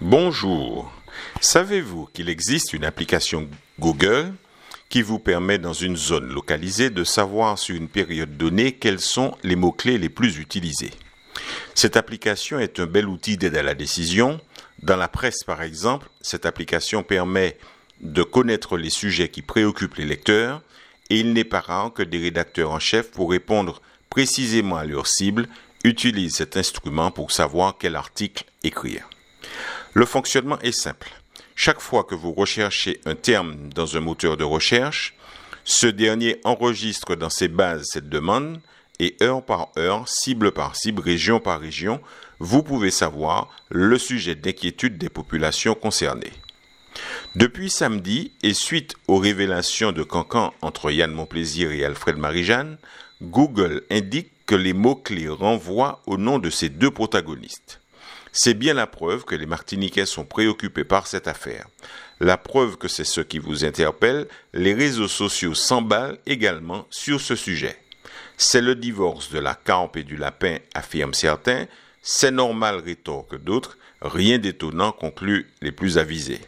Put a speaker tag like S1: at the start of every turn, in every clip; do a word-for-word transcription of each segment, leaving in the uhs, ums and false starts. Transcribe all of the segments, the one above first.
S1: Bonjour. Savez-vous qu'il existe une application Google qui vous permet dans une zone localisée de savoir sur une période donnée quels sont les mots-clés les plus utilisés? Cette application est un bel outil d'aide à la décision. Dans la presse par exemple, cette application permet de connaître les sujets qui préoccupent les lecteurs et il n'est pas rare que des rédacteurs en chef, pour répondre précisément à leur cible, utilisent cet instrument pour savoir quel article écrire. Le fonctionnement est simple. Chaque fois que vous recherchez un terme dans un moteur de recherche, ce dernier enregistre dans ses bases cette demande et heure par heure, cible par cible, région par région, vous pouvez savoir le sujet d'inquiétude des populations concernées. Depuis samedi, et suite aux révélations de Cancan entre Yann Monplaisir et Alfred Marie-Jeanne, Google indique que les mots-clés renvoient au nom de ces deux protagonistes. C'est bien la preuve que les Martiniquais sont préoccupés par cette affaire. La preuve que c'est ce qui vous interpelle, les réseaux sociaux s'emballent également sur ce sujet. C'est le divorce de la carpe et du lapin, affirment certains. C'est normal, rétorquent d'autres. Rien d'étonnant, concluent les plus avisés.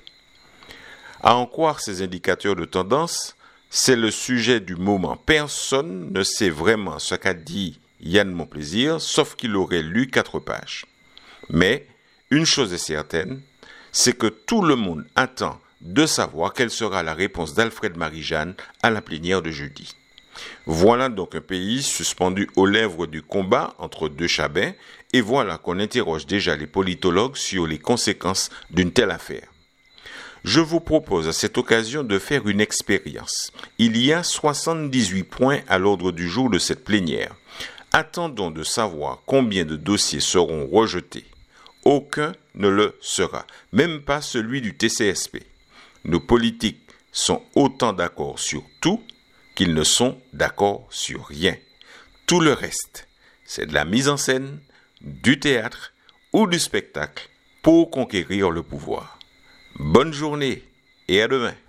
S1: À en croire ces indicateurs de tendance, c'est le sujet du moment. Personne ne sait vraiment ce qu'a dit Yann Monplaisir, sauf qu'il aurait lu quatre pages. Mais une chose est certaine, c'est que tout le monde attend de savoir quelle sera la réponse d'Alfred Marie-Jeanne à la plénière de jeudi. Voilà donc un pays suspendu aux lèvres du combat entre deux chabins, et voilà qu'on interroge déjà les politologues sur les conséquences d'une telle affaire. Je vous propose à cette occasion de faire une expérience. Il y a soixante-dix-huit points à l'ordre du jour de cette plénière. Attendons de savoir combien de dossiers seront rejetés. Aucun ne le sera, même pas celui du T C S P. Nos politiques sont autant d'accord sur tout qu'ils ne sont d'accord sur rien. Tout le reste, c'est de la mise en scène, du théâtre ou du spectacle pour conquérir le pouvoir. Bonne journée et à demain.